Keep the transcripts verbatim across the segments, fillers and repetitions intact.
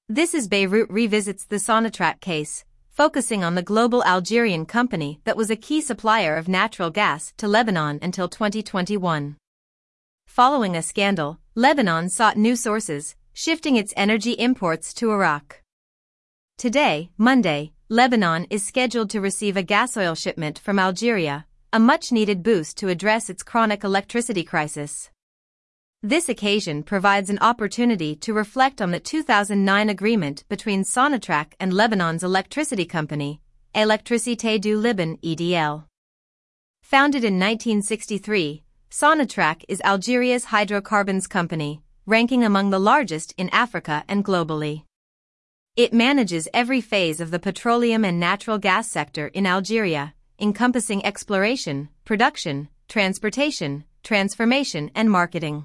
This is Beirut Revisits the Sonatrach case, focusing on the global Algerian company that was a key supplier of natural gas to Lebanon until twenty twenty-one. Following a scandal, Lebanon sought new sources, shifting its energy imports to Iraq. Today, Monday, Lebanon is scheduled to receive a gasoil shipment from Algeria, a much-needed boost to address its chronic electricity crisis. This occasion provides an opportunity to reflect on the two thousand nine agreement between Sonatrach and Lebanon's electricity company, Électricité du Liban (E D L). Founded in nineteen sixty-three, Sonatrach is Algeria's hydrocarbons company, ranking among the largest in Africa and globally. It manages every phase of the petroleum and natural gas sector in Algeria, encompassing exploration, production, transportation, transformation and marketing.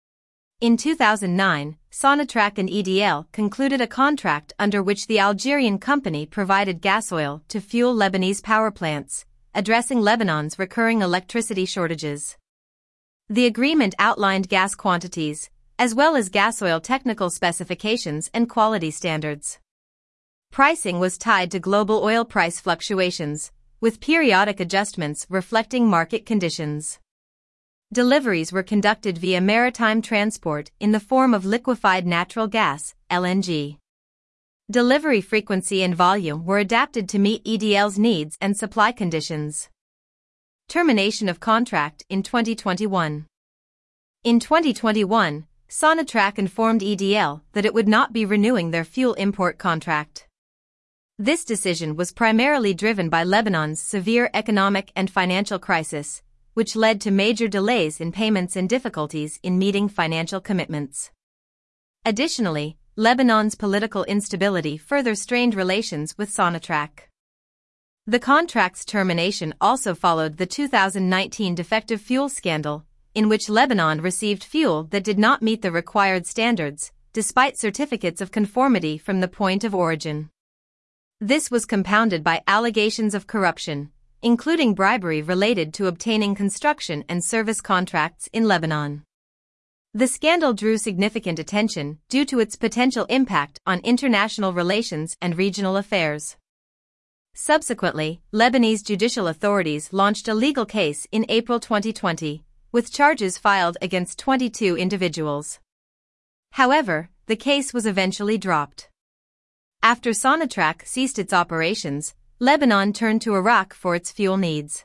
In two thousand nine, Sonatrach and E D L concluded a contract under which the Algerian company provided gasoil to fuel Lebanese power plants, addressing Lebanon's recurring electricity shortages. The agreement outlined gas quantities, as well as gasoil technical specifications and quality standards. Pricing was tied to global oil price fluctuations, with periodic adjustments reflecting market conditions. Deliveries were conducted via maritime transport in the form of liquefied natural gas, L N G. Delivery frequency and volume were adapted to meet E D L's needs and supply conditions. Termination of contract in twenty twenty-one. In twenty twenty-one, Sonatrach informed E D L that it would not be renewing their fuel import contract. This decision was primarily driven by Lebanon's severe economic and financial crisis, which led to major delays in payments and difficulties in meeting financial commitments. Additionally, Lebanon's political instability further strained relations with Sonatrach. The contract's termination also followed the two thousand nineteen defective fuel scandal, in which Lebanon received fuel that did not meet the required standards, despite certificates of conformity from the point of origin. This was compounded by allegations of corruption, including bribery related to obtaining construction and service contracts in Lebanon. The scandal drew significant attention due to its potential impact on international relations and regional affairs. Subsequently, Lebanese judicial authorities launched a legal case in April twenty twenty, with charges filed against twenty-two individuals. However, the case was eventually dropped. After Sonatrach ceased its operations, Lebanon turned to Iraq for its fuel needs.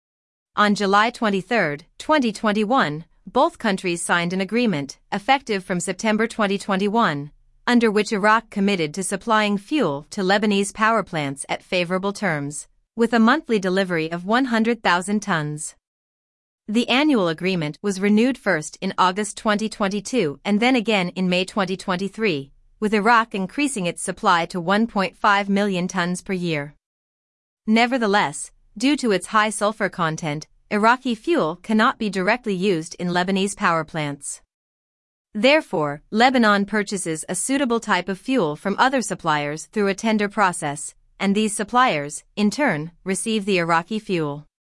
On July twenty-third, twenty twenty-one, both countries signed an agreement, effective from September twenty twenty-one, under which Iraq committed to supplying fuel to Lebanese power plants at favorable terms, with a monthly delivery of one hundred thousand tons. The annual agreement was renewed first in August twenty twenty-two and then again in May twenty twenty-three, with Iraq increasing its supply to one point five million tons per year. Nevertheless, due to its high sulfur content, Iraqi fuel cannot be directly used in Lebanese power plants. Therefore, Lebanon purchases a suitable type of fuel from other suppliers through a tender process, and these suppliers, in turn, receive the Iraqi fuel.